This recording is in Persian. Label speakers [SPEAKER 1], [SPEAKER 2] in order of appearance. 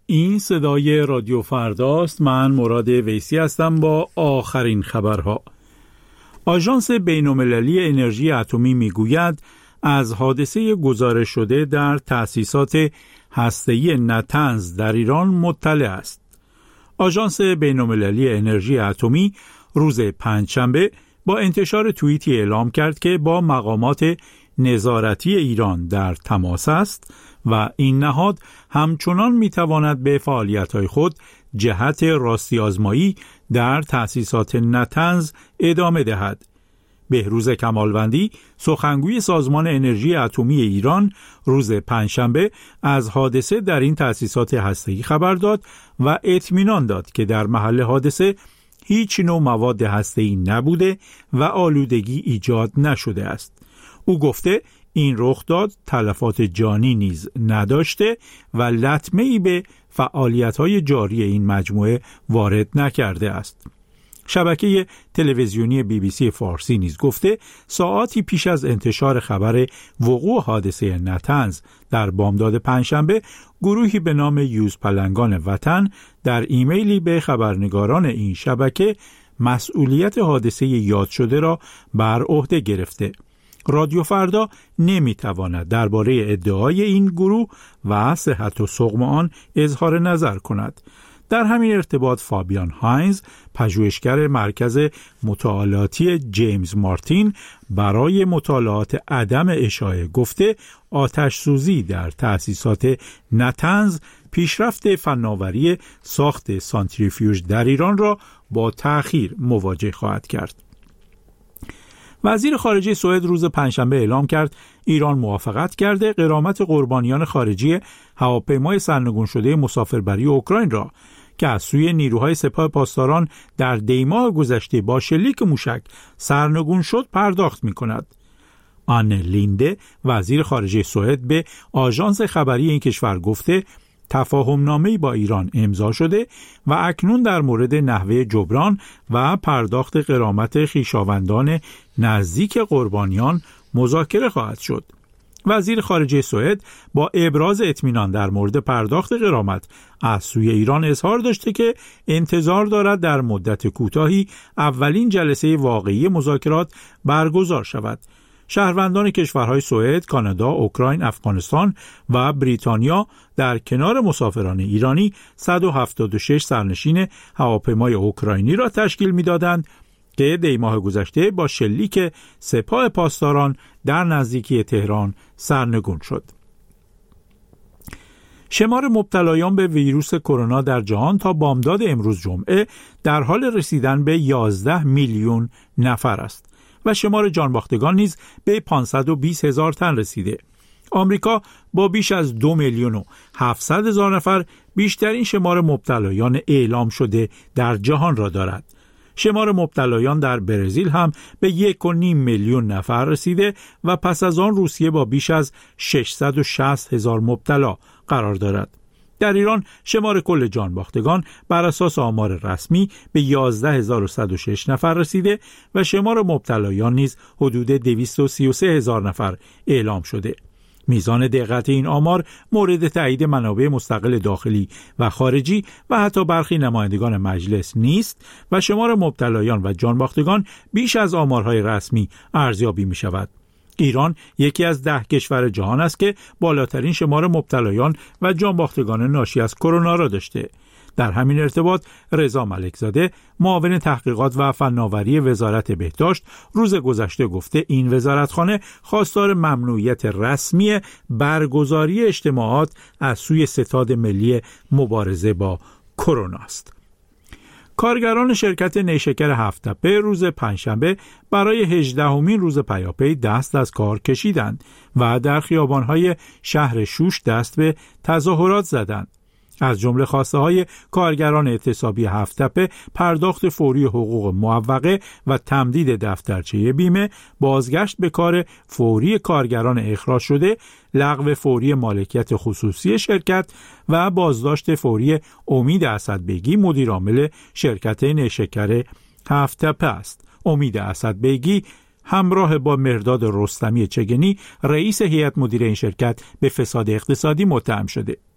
[SPEAKER 1] این صدای رادیو فرداست. من مراد ویسی هستم با آخرین خبرها. آژانس بین‌المللی انرژی اتمی میگوید از حادثه گزارش شده در تأسیسات هسته‌ای نتنز در ایران مطلع است. آژانس بین‌المللی انرژی اتمی روز پنجشنبه با انتشار توییتی اعلام کرد که با مقامات نظارتی ایران در تماس است و این نهاد همچنان میتواند به فعالیت‌های خود جهت راستی آزمایی در تأسیسات نتنز ادامه دهد. بهروز کمالوندی، سخنگوی سازمان انرژی اتمی ایران، روز پنجشنبه از حادثه در این تأسیسات هسته‌ای خبر داد و اطمینان داد که در محل حادثه هیچ نوع مواد هسته‌ای نبوده و آلودگی ایجاد نشده است. او گفته این رخداد تلفات جانی نیز نداشته و لطمه‌ای به فعالیت‌های جاری این مجموعه وارد نکرده است. شبکه تلویزیونی BBC فارسی نیز گفته ساعاتی پیش از انتشار خبر وقوع حادثه نتنز در بامداد پنجشنبه گروهی به نام یوزپلنگان وطن در ایمیلی به خبرنگاران این شبکه مسئولیت حادثه یاد شده را بر عهده گرفته. رادیو فردا نمیتواند درباره ادعای این گروه و صحت و سقم آن اظهار نظر کند. در همین ارتباط فابیان هاینز، پژوهشگر مرکز مطالعاتی جیمز مارتین برای مطالعات عدم اشاعه گفته آتش سوزی در تأسیسات نتنز پیشرفت فناوری ساخت سانتریفیوژ در ایران را با تأخیر مواجه خواهد کرد. وزیر خارجه سوئد روز پنجشنبه اعلام کرد ایران موافقت کرده غرامت قربانیان خارجی هواپیمای سرنگون شده مسافربری اوکراین را که از سوی نیروهای سپاه پاسداران در دی‌ماه گذشته با شلیک موشک سرنگون شد پرداخت می‌کند. آنه لینده، وزیر خارجه سوئد، به آژانس خبری این کشور گفته تفاهم‌نامه‌ای با ایران امضا شده و اکنون در مورد نحوه جبران و پرداخت غرامت خویشاوندان نزدیک قربانیان مذاکره خواهد شد. وزیر خارجه سوئد با ابراز اطمینان در مورد پرداخت غرامت از سوی ایران اظهار داشته که انتظار دارد در مدت کوتاهی اولین جلسه واقعی مذاکرات برگزار شود. شهروندان کشورهای سوئد، کانادا، اوکراین، افغانستان و بریتانیا در کنار مسافران ایرانی 176 سرنشین هواپیمای اوکراینی را تشکیل می‌دادند که دی‌ماه گذشته با شلیک سپاه پاسداران در نزدیکی تهران سرنگون شد. شمار مبتلایان به ویروس کرونا در جهان تا بامداد امروز جمعه در حال رسیدن به 11 میلیون نفر است و شمار جانباختگان نیز به 520,000 تن رسیده. آمریکا با بیش از 2,700,000 نفر بیشترین شمار مبتلایان اعلام شده در جهان را دارد. شمار مبتلایان در برزیل هم به 1.5 میلیون نفر رسیده و پس از آن روسیه با بیش از 660,000 مبتلا قرار دارد. در ایران شمار کل جانباختگان بر اساس آمار رسمی به 11,106 نفر رسیده و شمار مبتلایان نیز حدود 233,000 نفر اعلام شده. میزان دقت این آمار مورد تایید منابع مستقل داخلی و خارجی و حتی برخی نمایندگان مجلس نیست و شمار مبتلایان و جانباختگان بیش از آمارهای رسمی ارزیابی می شود. ایران یکی از 10 کشور جهان است که بالاترین شمار مبتلایان و جانباختگان ناشی از کرونا را داشته. در همین ارتباط رضا ملکزاده، معاون تحقیقات و فناوری وزارت بهداشت، روز گذشته گفته این وزارتخانه خواستار ممنوعیت رسمی برگزاری اجتماعات از سوی ستاد ملی مبارزه با کرونا است. کارگران شرکت نیشکر هفت‌تپه روز پنجشنبه برای 18مین روز پیاپی دست از کار کشیدند و در خیابان‌های شهر شوش دست به تظاهرات زدند. از جمله خواسته های کارگران اعتصابی هفت‌تپه پرداخت فوری حقوق معوقه و تمدید دفترچه بیمه، بازگشت به کار فوری کارگران اخراج شده، لغو فوری مالکیت خصوصی شرکت و بازداشت فوری امید اسدبیگی، مدیر عامل شرکت نیشکر هفت‌تپه است. امید اسدبیگی همراه با مرداد رستمی چگنی، رئیس هیئت مدیره این شرکت، به فساد اقتصادی متهم شده.